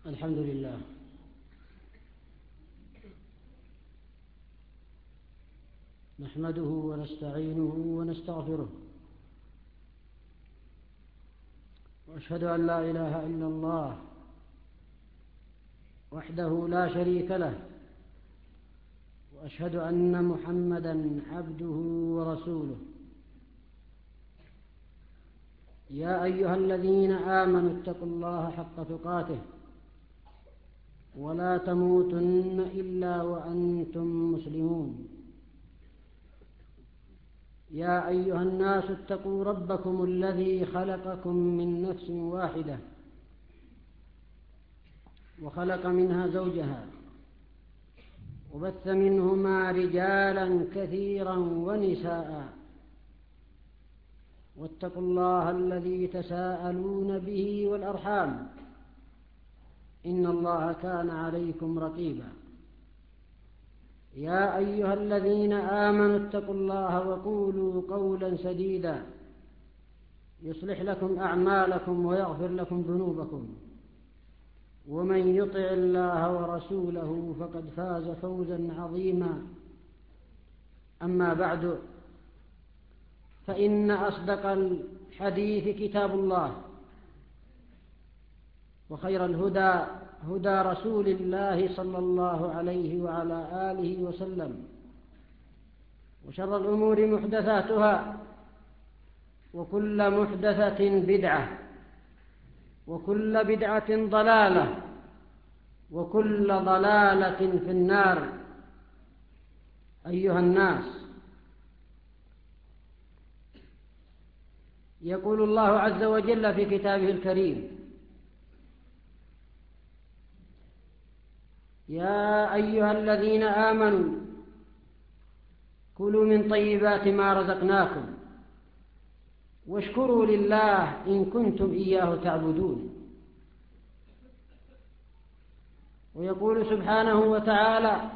الحمد لله نحمده ونستعينه ونستغفره، وأشهد أن لا إله إلا الله وحده لا شريك له، وأشهد أن محمدًا عبده ورسوله. يا أيها الذين آمنوا اتقوا الله حق تقاته ولا تموتن إلا وأنتم مسلمون. يا أيها الناس اتقوا ربكم الذي خلقكم من نفس واحدة وخلق منها زوجها وبث منهما رجالا كثيرا ونساء، واتقوا الله الذي تساءلون به والأرحام إن الله كان عليكم رقيبا. يا أيها الذين آمنوا اتقوا الله وقولوا قولا سديدا يصلح لكم أعمالكم ويغفر لكم ذنوبكم، ومن يطع الله ورسوله فقد فاز فوزا عظيما. أما بعد، فإن أصدق الحديث كتاب الله، وخير الهدى هدى رسول الله صلى الله عليه وعلى آله وسلم، وشر الأمور محدثاتها، وكل محدثة بدعة، وكل بدعة ضلالة، وكل ضلالة في النار. أيها الناس، يقول الله عز وجل في كتابه الكريم: يا أيها الذين آمنوا كلوا من طيبات ما رزقناكم واشكروا لله إن كنتم إياه تعبدون. ويقول سبحانه وتعالى: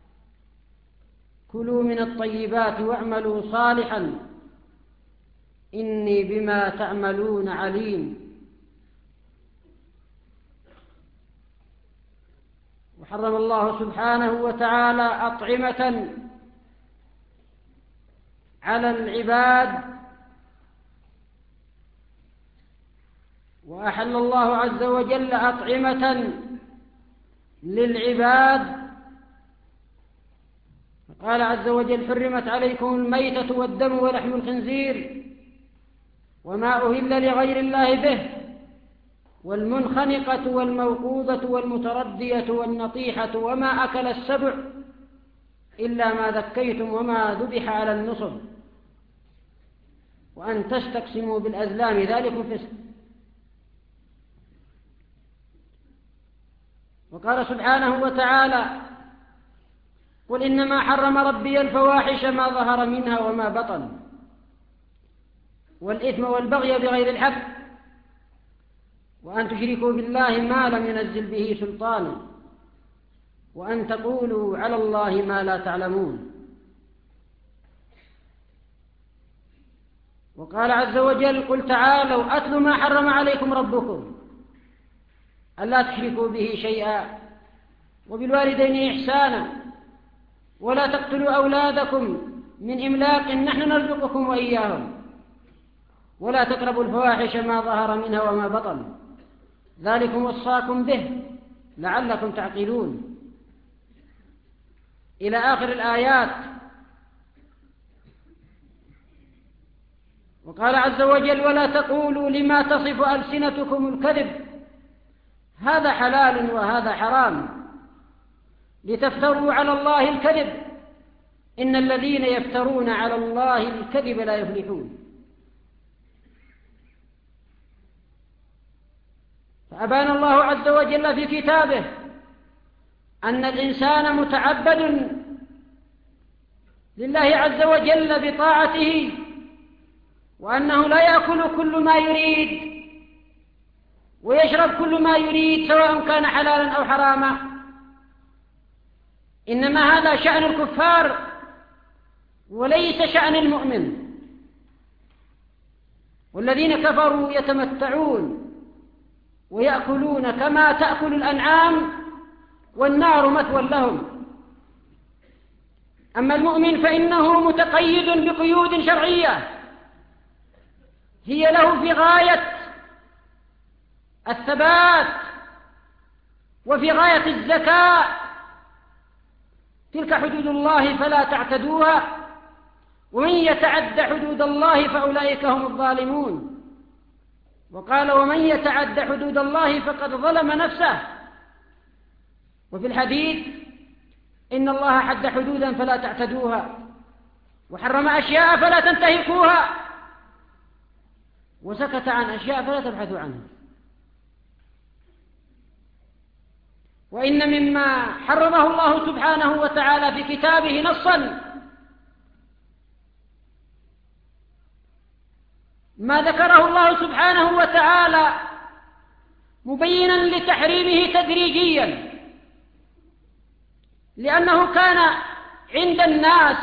كلوا من الطيبات واعملوا صالحا إني بما تعملون عليم. وحرم الله سبحانه وتعالى أطعمة على العباد، وأحل الله عز وجل أطعمة للعباد. قال عز وجل: حرمت عليكم الميتة والدم ولحم الخنزير وما أهل لغير الله به، والمنخنقة والموقوذة والمتردية والنطيحة وما أكل السبع إلا ما ذكيتم وما ذبح على النصب وأن تستقسموا بالأزلام ذلكم فسق. وقال سبحانه وتعالى: قل إنما حرم ربي الفواحش ما ظهر منها وما بطن والإثم والبغي بغير الحق وأن تشركوا بالله ما لم ينزل به سلطانا وأن تقولوا على الله ما لا تعلمون. وقال عز وجل: قل تعالوا أتل ما حرم عليكم ربكم ألا تشركوا به شيئا وبالوالدين إحسانا ولا تقتلوا أولادكم من إملاق نحن نرزقكم وإياهم ولا تقربوا الفواحش ما ظهر منها وما بطن ذلكم وصاكم به لعلكم تعقلون، إلى آخر الآيات. وقال عز وجل: ولا تقولوا لما تصف ألسنتكم الكذب هذا حلال وهذا حرام لتفتروا على الله الكذب إن الذين يفترون على الله الكذب لا يفلحون. فأبان الله عز وجل في كتابه أن الإنسان متعبد لله عز وجل بطاعته، وأنه لا يأكل كل ما يريد ويشرب كل ما يريد سواء كان حلالا أو حراما، إنما هذا شأن الكفار وليس شأن المؤمن. والذين كفروا يتمتعون ويأكلون كما تأكل الأنعام والنار مثوى لهم. أما المؤمن فإنه متقيد بقيود شرعية هي له في غاية الثبات وفي غاية الذكاء. تلك حدود الله فلا تعتدوها، ومن يتعد حدود الله فأولئك هم الظالمون. وقال ومن يتعد حدود الله فقد ظلم نفسه. وفي الحديث إن الله حد حدودا فلا تعتدوها، وحرم أشياء فلا تنتهكوها، وسكت عن أشياء فلا تبحثوا عنها. وإن مما حرمه الله سبحانه وتعالى في كتابه نصا ما ذكره الله سبحانه وتعالى مبينا لتحريمه تدريجيا، لأنه كان عند الناس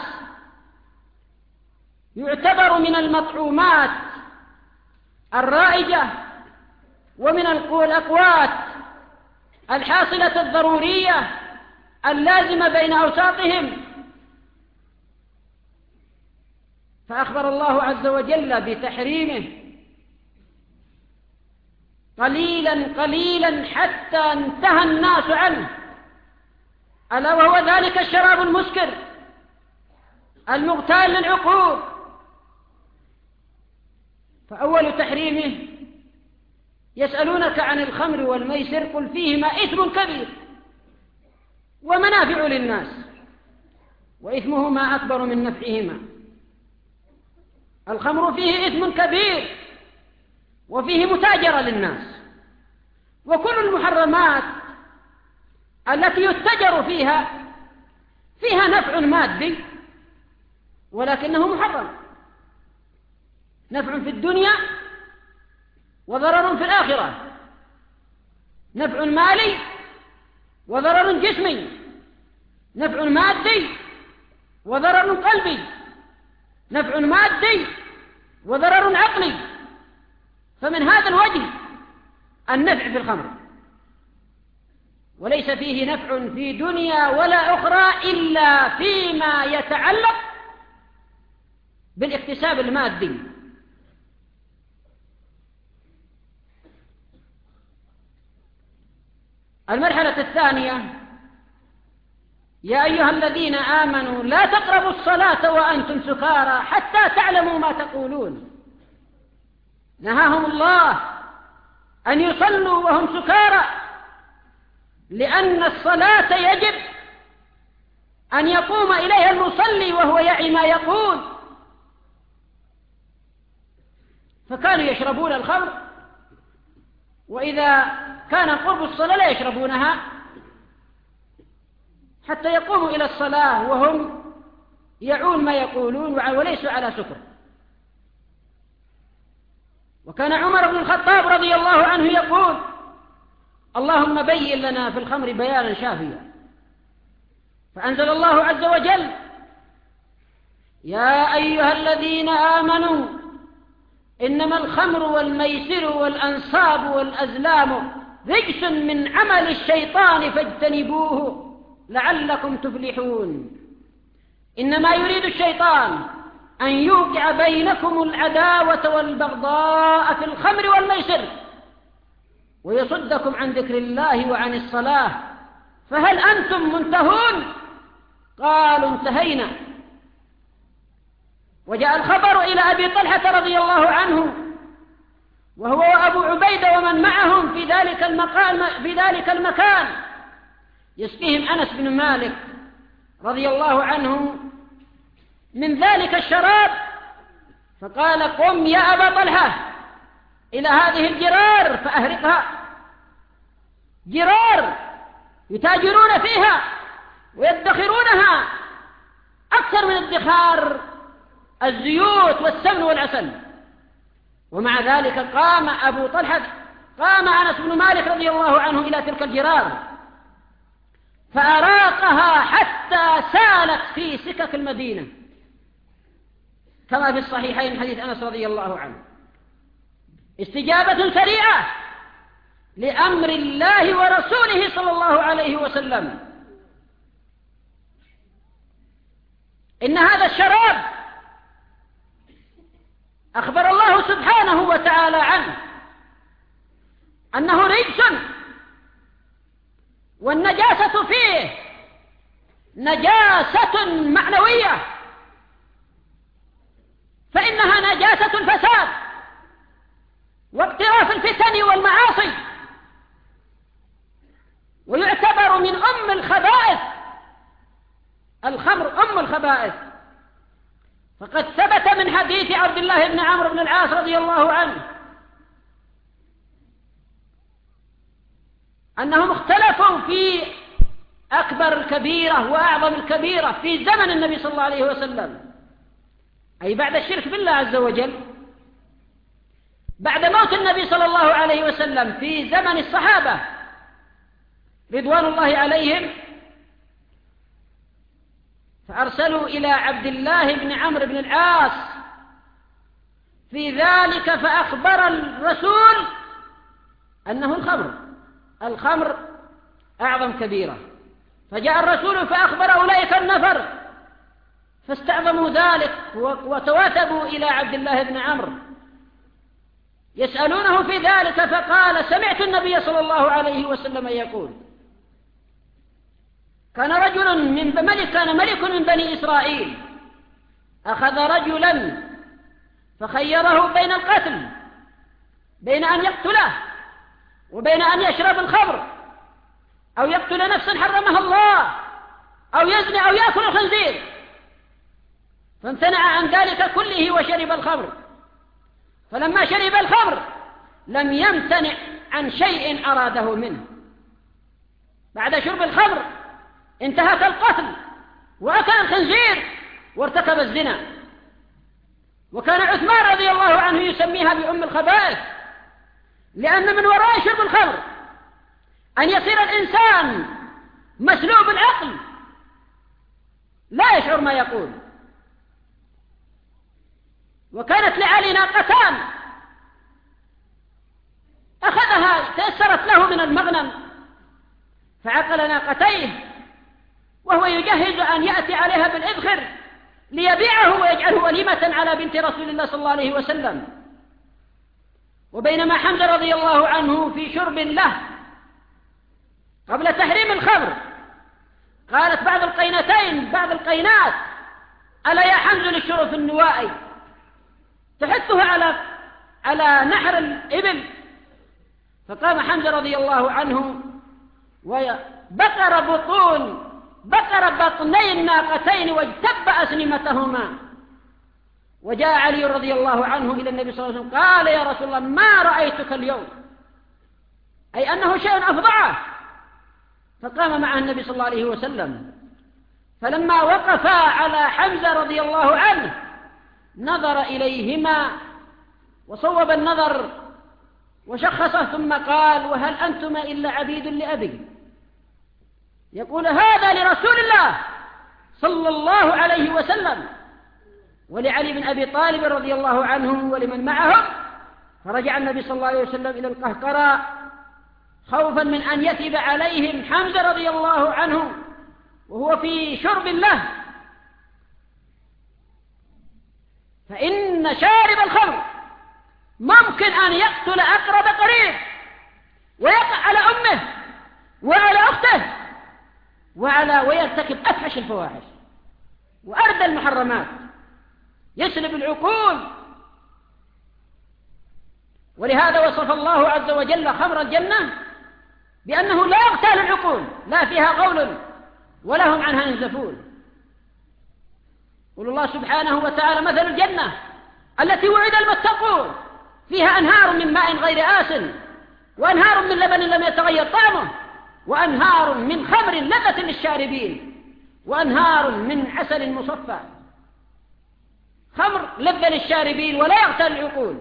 يعتبر من المطعومات الرائجة ومن الأقوات الحاصلة الضرورية اللازمة بين أوساطهم. فأخبر الله عز وجل بتحريمه قليلا قليلا حتى انتهى الناس عنه، ألا وهو ذلك الشراب المسكر المغتال للعقول. فأول تحريمه يسألونك عن الخمر والميسر قل فيهما إثم كبير ومنافع للناس وإثمهما أكبر من نفعهما. الخمر فيه إثم كبير وفيه متاجرة للناس، وكل المحرمات التي يتجر فيها نفع مادي ولكنه محرم، نفع في الدنيا وضرر في الآخرة، نفع مالي وضرر جسمي، نفع مادي وضرر قلبي، نفع مادي وضرر عقلي. فمن هذا الوجه النفع في الخمر، وليس فيه نفع في دنيا ولا أخرى إلا فيما يتعلق بالاكتساب المادي. المرحلة الثانية: يا أيها الذين آمنوا لا تقربوا الصلاة وأنتم سكارى حتى تعلموا ما تقولون. نهاهم الله أن يصلوا وهم سكارى، لأن الصلاة يجب أن يقوم إليها المصلي وهو يعي ما يقول. فكانوا يشربون الخمر، وإذا كان قرب الصلاة لا يشربونها حتى يقوموا إلى الصلاة وهم يعون ما يقولون وليسوا على سكر. وكان عمر بن الخطاب رضي الله عنه يقول: اللهم بين لنا في الخمر بيانا شافيا. فأنزل الله عز وجل: يا أيها الذين آمنوا إنما الخمر والميسر والأنصاب والأزلام رجس من عمل الشيطان فاجتنبوه لعلكم تفلحون. إنما يريد الشيطان أن يوقع بينكم العداوة والبغضاء في الخمر والميسر ويصدكم عن ذكر الله وعن الصلاة فهل أنتم منتهون؟ قالوا انتهينا. وجاء الخبر إلى أبي طلحة رضي الله عنه وهو وأبو عبيدة ومن معهم في ذلك المكان يسقيهم أنس بن مالك رضي الله عنه من ذلك الشراب، فقال: قم يا أبا طلحة إلى هذه الجرار فأهرقها. جرار يتاجرون فيها ويدخرونها أكثر من ادخار الزيوت والسمن والعسل. ومع ذلك قام أنس بن مالك رضي الله عنه إلى تلك الجرار فأراقها حتى سالت في سكك المدينة، كما في الصحيحين حديث أنس رضي الله عنه. استجابة سريعة لأمر الله ورسوله صلى الله عليه وسلم. إن هذا الشراب أخبر الله سبحانه وتعالى عنه أنه رجس، والنجاسة فيه نجاسة معنوية، فإنها نجاسة الفساد واقتراف الفتن والمعاصي، ويعتبر من أم الخبائث. الخمر أم الخبائث، فقد ثبت من حديث عبد الله بن عمرو بن العاص رضي الله عنه أنهم اختلفوا في أكبر الكبيرة وأعظم الكبيرة في زمن النبي صلى الله عليه وسلم، أي بعد الشرك بالله عز وجل، بعد موت النبي صلى الله عليه وسلم في زمن الصحابة رضوان الله عليهم، فأرسلوا إلى عبد الله بن عمرو بن العاص في ذلك، فأخبر الرسول أنه الخمر أعظم كبيرة. فجاء الرسول فأخبر أولئك النفر، فاستعظموا ذلك وتواتبوا إلى عبد الله بن عمرو يسألونه في ذلك، فقال: سمعت النبي صلى الله عليه وسلم يقول: كان ملك من بني إسرائيل أخذ رجلا فخيره بين القتل، بين أن يقتله وبين أن يشرب الخمر، أو يقتل نفسا حرمها الله، أو يزني، أو يأكل الخنزير، فامتنع عن ذلك كله وشرب الخمر. فلما شرب الخمر لم يمتنع عن شيء أراده منه، بعد شرب الخمر انتهك القتل وأكل الخنزير وارتكب الزنا. وكان عثمان رضي الله عنه يسميها بأم الخبائث، لأن من وراء شرب الخمر أن يصير الإنسان مسلوب العقل، لا يشعر ما يقول. وكانت لعلي ناقتان أخذها، تأثرت له من المغنم فعقل ناقتيه، وهو يجهز أن يأتي عليها بالإذخر ليبيعه ويجعله وليمة على بنت رسول الله صلى الله عليه وسلم. وبينما حمزة رضي الله عنه في شرب له قبل تحريم الخمر، قالت بعض القينات: ألا يا حمزة للشرف النوائي، تحثه على نحر الإبل. فقام حمزة رضي الله عنه وبقر بطني الناقتين واجتب أسنمتهما. وجاء علي رضي الله عنه إلى النبي صلى الله عليه وسلم قال: يا رسول الله، ما رأيتك اليوم، أي أنه شيء أفضعه. فقام معه النبي صلى الله عليه وسلم، فلما وقفا على حمزة رضي الله عنه نظر إليهما وصوب النظر وشخصه، ثم قال: وهل أنتما إلا عبيد لأبي؟ يقول هذا لرسول الله صلى الله عليه وسلم ولعلي بن أبي طالب رضي الله عنه ولمن معهم. فرجع النبي صلى الله عليه وسلم إلى القهقرى خوفا من أن يثب عليهم حمزة رضي الله عنه وهو في شرب له. فإن شارب الخمر ممكن أن يقتل أقرب قريب، ويقع على أمه وعلى أخته ويرتكب أفحش الفواحش وأردى المحرمات، يسلب العقول. ولهذا وصف الله عز وجل خمر الجنة بأنه لا يغتال العقول، لا فيها قول ولا هم عنها ينزفون. قل الله سبحانه وتعالى: مثل الجنة التي وعد المتقون فيها أنهار من ماء غير آسن، وأنهار من لبن لم يتغير طعمه، وأنهار من خمر لذة للشاربين، وأنهار من عسل مصفى. خمر لذة للشاربين ولا يغتال العقول.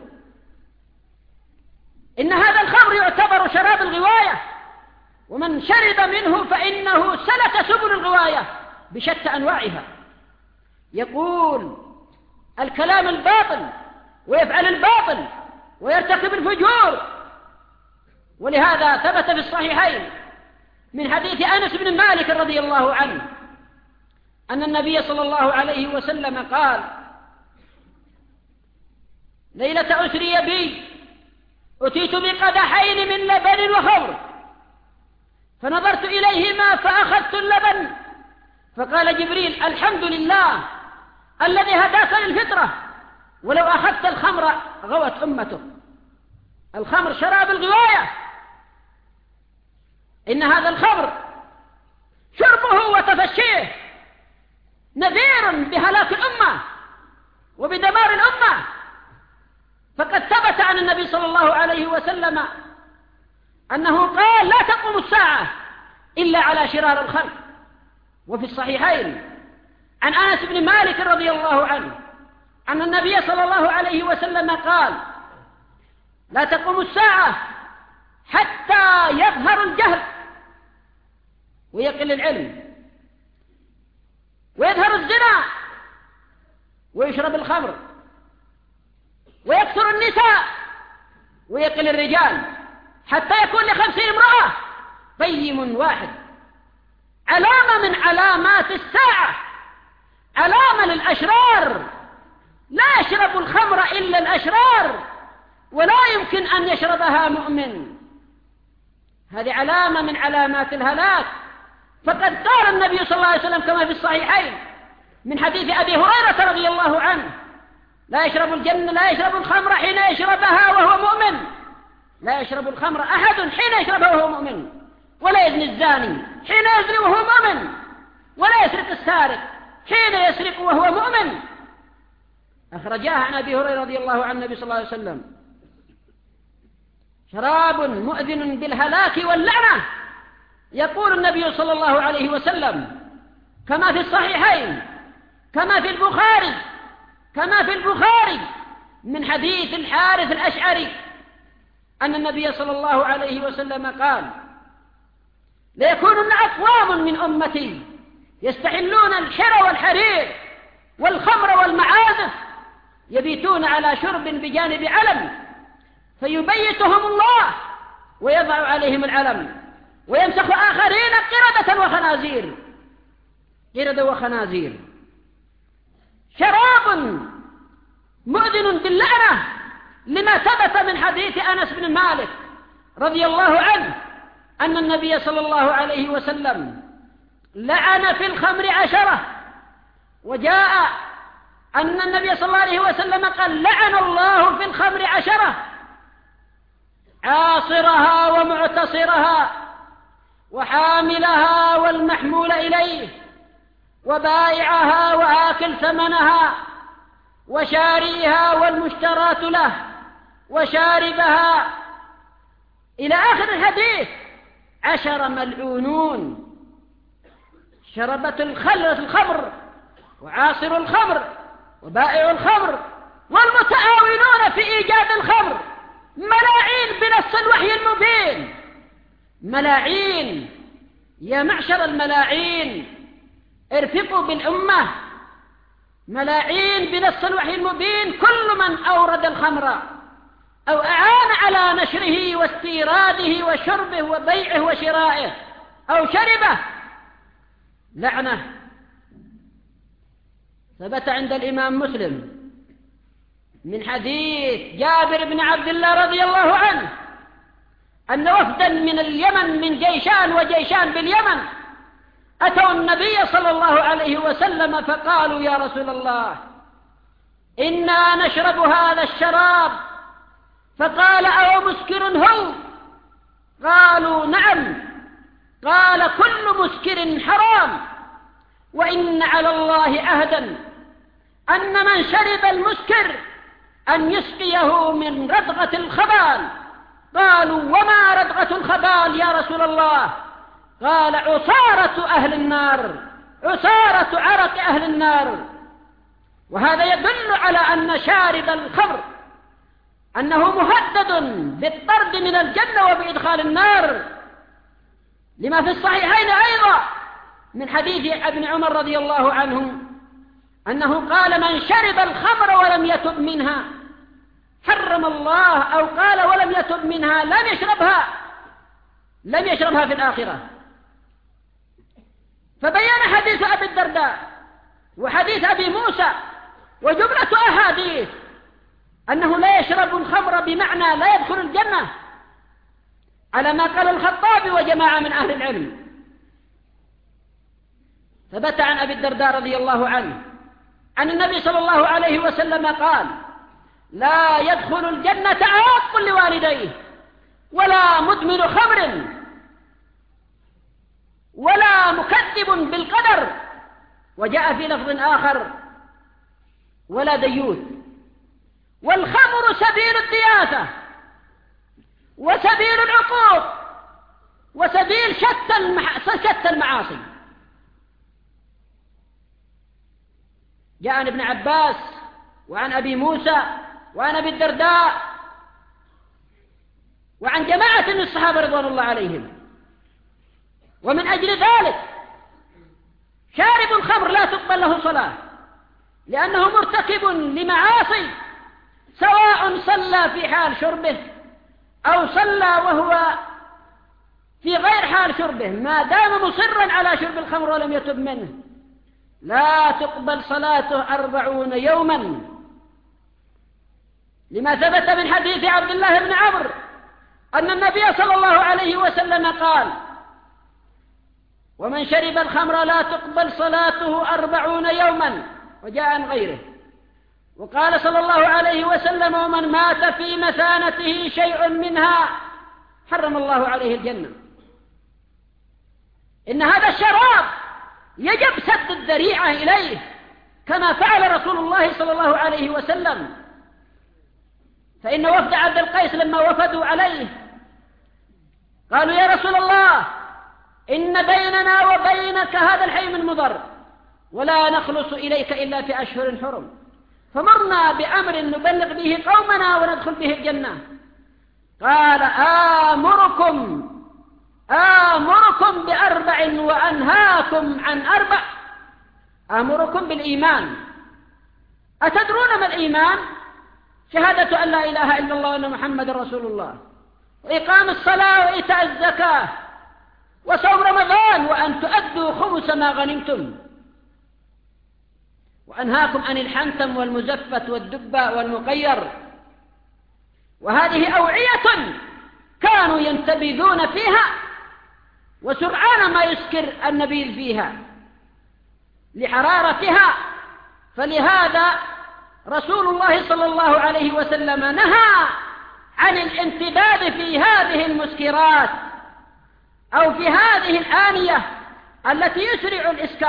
إن هذا الخمر يعتبر شراب الغواية، ومن شرب منه فإنه سلك سبل الغواية بشتى أنواعها، يقول الكلام الباطل ويفعل الباطل ويرتكب الفجور ولهذا ثبت في الصحيحين من حديث أنس بن مالك رضي الله عنه أن النبي صلى الله عليه وسلم قال: ليلة أسري بي أتيت بقدحين من لبن وخمر، فنظرت إليهما فأخذت اللبن، فقال جبريل: الحمد لله الذي هداك للفطرة، ولو أخذت الخمر غوت أمته. الخمر شراب الغواية، إن هذا الخمر شربه وتفشيه نذير بهلاك الأمة وبدمار الأمة. فقد ثبت عن النبي صلى الله عليه وسلم أنه قال: لا تقوم الساعة إلا على شرار الخلق. وفي الصحيحين عن أنس بن مالك رضي الله عنه أن النبي صلى الله عليه وسلم قال: لا تقوم الساعة حتى يظهر الجهل ويقل العلم، ويظهر الزنا ويشرب الخمر، ويكثر النساء ويقل الرجال، حتى يكون ل50 امرأة طيم واحد. علامة من علامات الساعة، علامة للأشرار. لا يشرب الخمر إلا الأشرار، ولا يمكن أن يشربها مؤمن. هذه علامة من علامات الهلاك. فقد قال النبي صلى الله عليه وسلم كما في الصحيحين من حديث أبي هريرة رضي الله عنه: لا يشرب الخمر حين يشربها وهو مؤمن. لا يشرب الخمر أحد حين يشربها وهو مؤمن، ولا يزني الزاني حين يزني وهو مؤمن، ولا يسرق السارق حين يسرق وهو مؤمن. أخرجاها عن أبي هريرة رضي الله عن النبي صلى الله عليه وسلم. شراب مؤذن بالهلاك واللعنة. يقول النبي صلى الله عليه وسلم كما في الصحيحين كما في البخاري من حديث الحارث الأشعري أن النبي صلى الله عليه وسلم قال: ليكونن أقوام من أمتي يستحلون الحر والحرير والخمر والمعازف، يبيتون على شرب بجانب علم، فيبيتهم الله ويضع عليهم العلم، ويمسخ آخرين قردة وخنازير. شراب مؤذن باللعنة، لما ثبت من حديث أنس بن مالك رضي الله عنه أن النبي صلى الله عليه وسلم لعن في الخمر 10. وجاء أن النبي صلى الله عليه وسلم قال: لعن الله في الخمر 10: عاصرها ومعتصرها، وحاملها والمحمول إليه، وبائعها وآكل ثمنها، وشاريها والمشترات له، وشاربها، إلى آخر الحديث. 10 ملعونون: شربة الخمر، وعاصر الخمر، وبائع الخمر، والمتعاونون في إيجاد الخمر، ملاعين بنص الوحي المبين. ملاعين، يا معشر الملاعين ارفقوا بالأمة. ملاعين بنص الوحي المبين كل من أورد الخمر أو أعان على نشره واستيراده وشربه وبيعه وشرائه أو شربه، لعنة. ثبت عند الإمام مسلم من حديث جابر بن عبد الله رضي الله عنه أن وفدا من اليمن، من جيشان باليمن، أتوا النبي صلى الله عليه وسلم فقالوا: يا رسول الله، إنا نشرب هذا الشراب. فقال: أو مسكر هو؟ قالوا: نعم. قال: كل مسكر حرام، وإن على الله عهدا أن من شرب المسكر أن يسقيه من ردغة الخبال. قالوا: وما ردغة الخبال يا رسول الله؟ قال: عصارة أهل النار، عصارة عرق أهل النار. وهذا يدل على أن شارب الخمر أنه مهدد بالطرد من الجنة وبإدخال النار، لما في الصحيحين أيضا من حديث ابن عمر رضي الله عنه أنه قال: من شرب الخمر ولم يتب منها حرم الله، أو قال: ولم يتب منها لم يشربها لم يشربها في الآخرة. فبين حديث أبي الدرداء وحديث أبي موسى وجملة أحاديث أنه لا يشرب الخمر بمعنى لا يدخل الجنة، على ما قال الخطابي وجماعة من أهل العلم. ثبت عن أبي الدرداء رضي الله عنه عن النبي صلى الله عليه وسلم قال: لا يدخل الجنة عاق لوالديه ولا مدمن خمر ولا مكذب بالقدر، وجاء في لفظ آخر: ولا ديوث. والخمر سبيل الدياثة وسبيل العقوق وسبيل شتى المعاصي. جاء عن ابن عباس وعن أبي موسى وعن أبي الدرداء وعن جماعة من الصحابة رضوان الله عليهم. ومن أجل ذلك شارب الخمر لا تقبل له صلاة، لأنه مرتكب لمعاصي، سواء صلى في حال شربه أو صلى وهو في غير حال شربه، ما دام مصرا على شرب الخمر ولم يتب منه لا تقبل صلاته 40 يوما، لما ثبت من حديث عبد الله بن عمرو أن النبي صلى الله عليه وسلم قال: ومن شرب الخمر لا تقبل صلاته 40 يوما، وجاء عن غيره. وقال صلى الله عليه وسلم: ومن مات في مثانته شيء منها حرم الله عليه الجنة. إن هذا الشراب يجب سد الذريعة إليه، كما فعل رسول الله صلى الله عليه وسلم. فإن وفد عبد القيس لما وفدوا عليه قالوا: يا رسول الله، إن بيننا وبينك هذا الحي من مضر، ولا نخلص إليك إلا في أشهر حرم، فمرنا بأمر نبلغ به قومنا وندخل به الجنة. قال: آمركم ب4 وأنهاكم عن 4. آمركم بالإيمان. أتدرون ما الإيمان؟ شهادة أن لا إله إلا الله وأن محمد رسول الله، وإقام الصلاة وإيتاء الزكاة وصوم رمضان، وأن تؤدوا خمس ما غنمتم. وأنهاكم عن الحنتم والمزفت والدبة والمقير. وهذه أوعية كانوا ينتبذون فيها، وسرعان ما يسكر النبيذ فيها لحرارتها. فلهذا رسول الله صلى الله عليه وسلم نهى عن الانتباذ في هذه المسكرات أو في هذه الآنية التي يسرع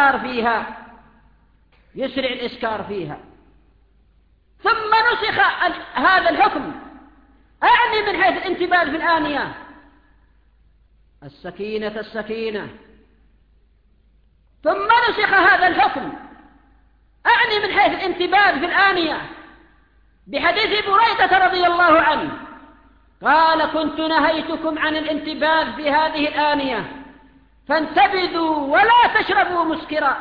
الإسكار فيها. ثم نسخ هذا الحكم، أعني من حيث الانتباذ في الآنية السكينة. ثم نسخ هذا الحكم، أعني من حيث الانتباذ في الآنية، بحديث بريدة رضي الله عنه قال: كنت نهيتكم عن الانتباذ في هذه الآنية فانتبذوا ولا تشربوا مسكرا.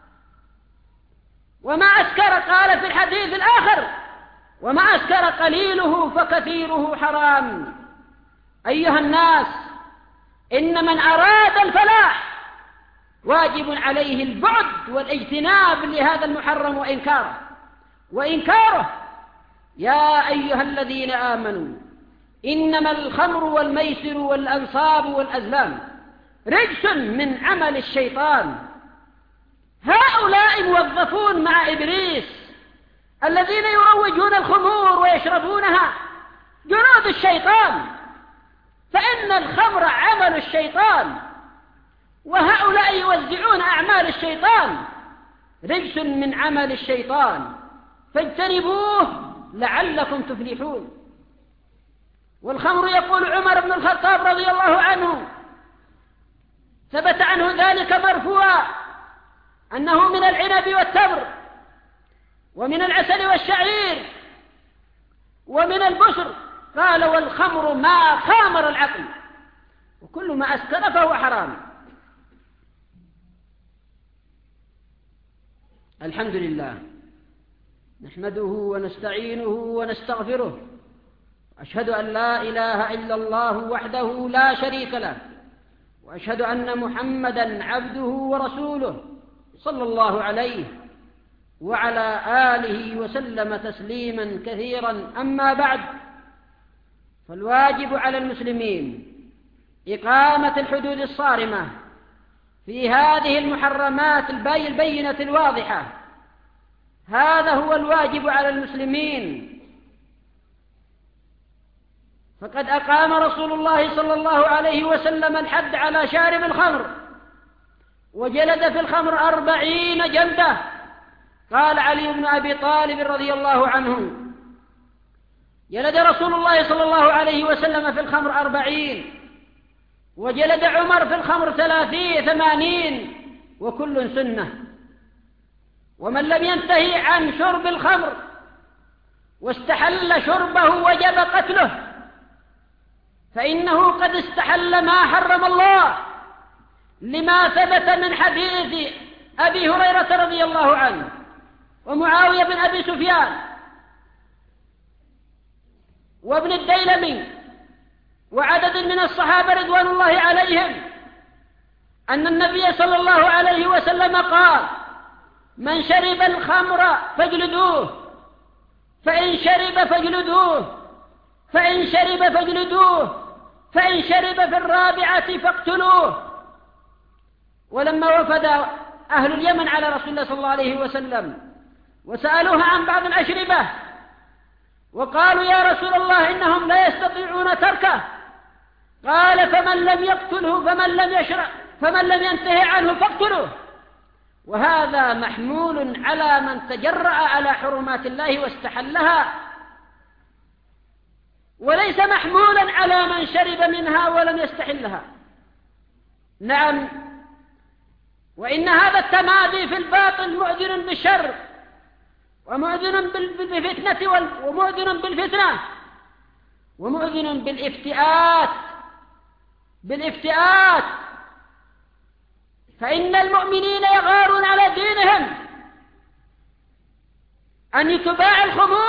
وما أسكر، قال في الحديث الآخر: وما أسكر قليله فكثيره حرام. أيها الناس، إن من أراد الفلاح واجب عليه البعد والاجتناب لهذا المحرم وإنكاره. يا أيها الذين آمنوا، إنما الخمر والميسر والأنصاب والأزلام رجس من عمل الشيطان. هؤلاء موظفون مع إبليس الذين يروجون الخمور ويشربونها جنود الشيطان، فإن الخمر عمل الشيطان، وهؤلاء يوزعون أعمال الشيطان، رجس من عمل الشيطان، فاجتنبوه لعلكم تفلحون. والخمر، يقول عمر بن الخطاب رضي الله عنه، ثبت عنه ذلك مرفوعا أنه من العنب والتمر ومن العسل والشعير ومن البشر. قال: والخمر ما خامر العقل، وكل ما أسكر فهو حرام. الحمد لله، نحمده ونستعينه ونستغفره، أشهد أن لا إله إلا الله وحده لا شريك له، وأشهد أن محمدًا عبده ورسوله صلى الله عليه وعلى آله وسلم تسليمًا كثيرًا. أما بعد، فالواجب على المسلمين إقامة الحدود الصارمة في هذه المحرمات البينة الواضحة. هذا هو الواجب على المسلمين. فقد أقام رسول الله صلى الله عليه وسلم الحد على شارب الخمر، وجلد في الخمر 40 جلدة. قال علي بن أبي طالب رضي الله عنه: جلد رسول الله صلى الله عليه وسلم في الخمر 40، وجلد عمر في الخمر 80، وكل سنة. ومن لم ينتهي عن شرب الخمر واستحل شربه وجب قتله، فإنه قد استحل ما حرم الله، لما ثبت من حديث أبي هريرة رضي الله عنه ومعاوية بن أبي سفيان وابن الديلمي وعدد من الصحابة رضوان الله عليهم أن النبي صلى الله عليه وسلم قال: من شرب الخمر فاجلدوه، فإن شرب فاجلدوه، فإن شرب فاجلدوه، فإن شرب في الرابعة فاقتلوه. ولما وفد أهل اليمن على رسول الله صلى الله عليه وسلم وسألوه عن بعض الأشربة، وقالوا: يا رسول الله إنهم لا يستطيعون تركه، قال: فمن لم يقتله فمن لم ينتهي عنه فاقتلوه. وهذا محمول على من تجرأ على حرمات الله واستحلها، وليس محمولا على من شرب منها ولم يستحلها. نعم، وإن هذا التمادي في الباطل مؤذن بالشر، ومؤذن بالفتنة، ومؤذن بالفتنة، ومؤذن بالافتئات. فإن المؤمنين يغارون على دينهم أن تباع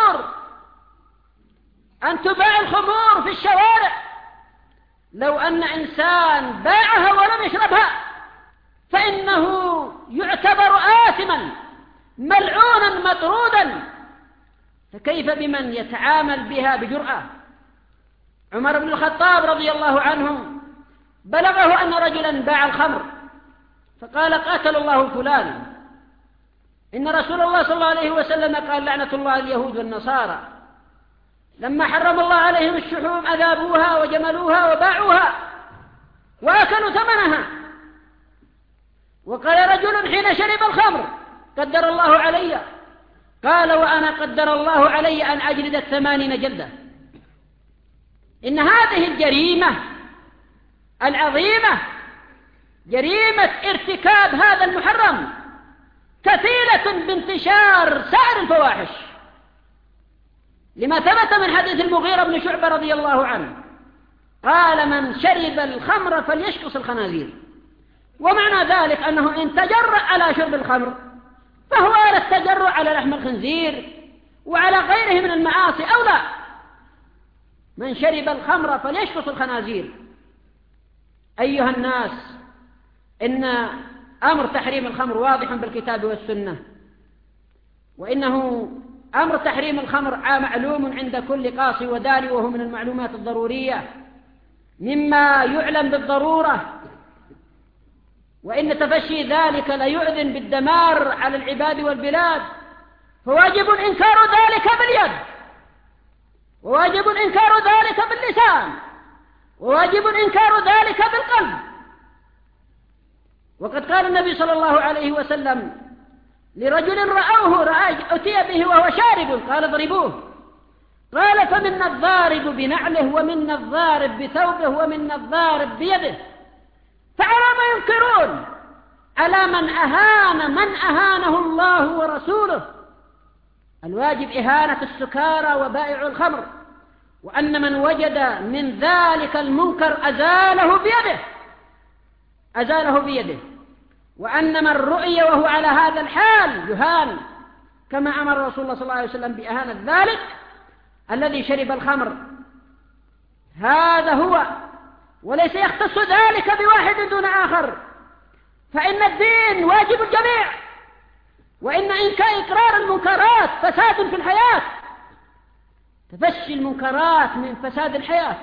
الخمور في الشوارع. لو أن إنسان باعها ولم يشربها فإنه يعتبر آثما ملعونا مطرودا، فكيف بمن يتعامل بها بجرأة؟ عمر بن الخطاب رضي الله عنه بلغه أن رجلا باع الخمر، فقال: قاتل الله فلان، إن رسول الله صلى الله عليه وسلم قال: لعنة الله على اليهود والنصارى، لما حرم الله عليهم الشحوم أذابوها وجملوها وباعوها وأكلوا ثمنها. وقال رجل حين شرب الخمر: قدر الله علي، قال: وأنا قدر الله علي أن أجلد 80 جلدة. إن هذه الجريمة العظيمة، جريمة ارتكاب هذا المحرم، كفيلة بانتشار سائر الفواحش، لما ثبت من حديث المغيرة بن شعبة رضي الله عنه قال: من شرب الخمر فليشقص الخنازير. ومعنى ذلك أنه إن تجرأ على شرب الخمر فهو على التجرؤ على لحم الخنزير وعلى غيره من المعاصي أو لا. من شرب الخمر فليشقص الخنازير. أيها الناس، إن أمر تحريم الخمر واضح بالكتاب والسنة، وإنه أمر تحريم الخمر معلوم عند كل قاصي وداني، وهو من المعلومات الضرورية مما يعلم بالضرورة، وإن تفشي ذلك لا يؤذن بالدمار على العباد والبلاد، فواجب إنكار ذلك باليد، وواجب إنكار ذلك باللسان، وواجب إنكار ذلك بالقلب. وقد قال النبي صلى الله عليه وسلم لرجل أتي به وهو شارب، قال: اضربوه. قال: فمنا الضارب بنعله، ومنا الضارب بثوبه، ومنا الضارب بيده. فعلى ما ينكرون على من أهانه الله ورسوله. الواجب إهانة السكارى وبائع الخمر، وأن من وجد من ذلك المنكر أزاله بيده، وأن من رؤي وهو على هذا الحال يهان، كما أمر رسول الله صلى الله عليه وسلم بإهانة ذلك الذي شرب الخمر. هذا هو. وليس يختص ذلك بواحد دون آخر، فإن الدين واجب الجميع، وإن إقرار المنكرات فساد في الحياة، تفشي المنكرات من فساد الحياة.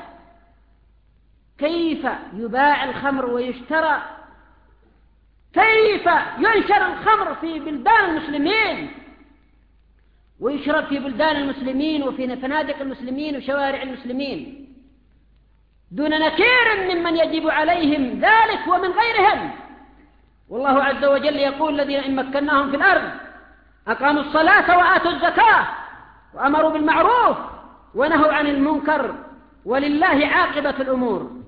كيف يباع الخمر ويشترى؟ كيف ينشر الخمر في بلدان المسلمين ويشرب في بلدان المسلمين وفي فنادق المسلمين وشوارع المسلمين دون نكير ممن يجب عليهم ذلك ومن غيرهم؟ والله عز وجل يقول: الذين إن مكناهم في الأرض أقاموا الصلاة وآتوا الزكاة وأمروا بالمعروف ونهوا عن المنكر ولله عاقبة الأمور.